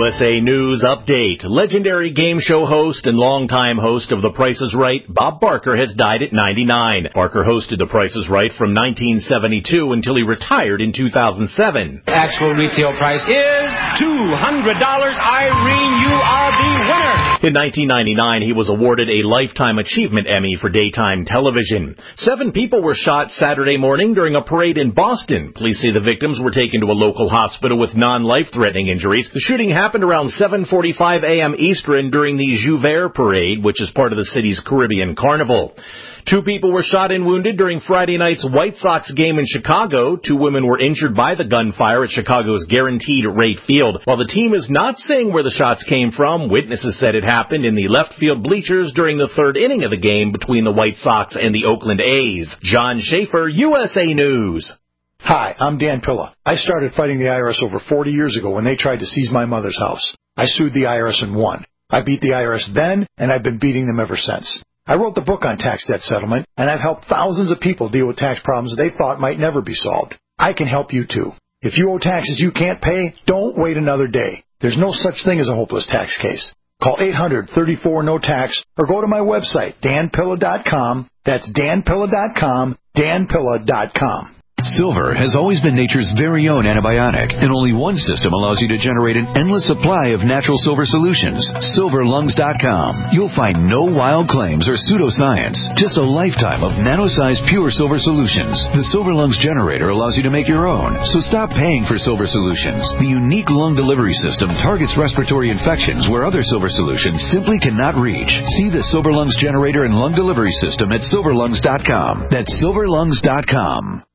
USA News Update. Legendary game show host and longtime host of The Price is Right, Bob Barker, has died at 99. Barker hosted The Price is Right from 1972 until he retired in 2007. Actual retail price is $200. Irene, you are the winner. In 1999, he was awarded a Lifetime Achievement Emmy for daytime television. 7 people were shot Saturday morning during a parade in Boston. Police say the victims were taken to a local hospital with non-life-threatening injuries. The shooting happened around 7:45 a.m. Eastern during the Jouvert Parade, which is part of the city's Caribbean Carnival. 2 people were shot and wounded during Friday night's White Sox game in Chicago. 2 women were injured by the gunfire at Chicago's Guaranteed Rate Field. While the team is not saying where the shots came from, witnesses said it happened in the left field bleachers during the 3rd inning of the game between the White Sox and the Oakland A's. John Schaefer, USA News. Hi, I'm Dan Pilla. I started fighting the IRS over 40 years ago when they tried to seize my mother's house. I sued the IRS and won. I beat the IRS then, and I've been beating them ever since. I wrote the book on tax debt settlement, and I've helped thousands of people deal with tax problems they thought might never be solved. I can help you too. If you owe taxes you can't pay, don't wait another day. There's no such thing as a hopeless tax case. Call 800-34-NO-TAX or go to my website, danpilla.com. That's danpilla.com, danpilla.com. Silver has always been nature's very own antibiotic, and only one system allows you to generate an endless supply of natural silver solutions. SilverLungs.com. You'll find no wild claims or pseudoscience, just a lifetime of nano-sized pure silver solutions. The Silver Lungs generator allows you to make your own, so stop paying for silver solutions. The unique lung delivery system targets respiratory infections where other silver solutions simply cannot reach. See the Silver Lungs generator and lung delivery system at SilverLungs.com. That's SilverLungs.com.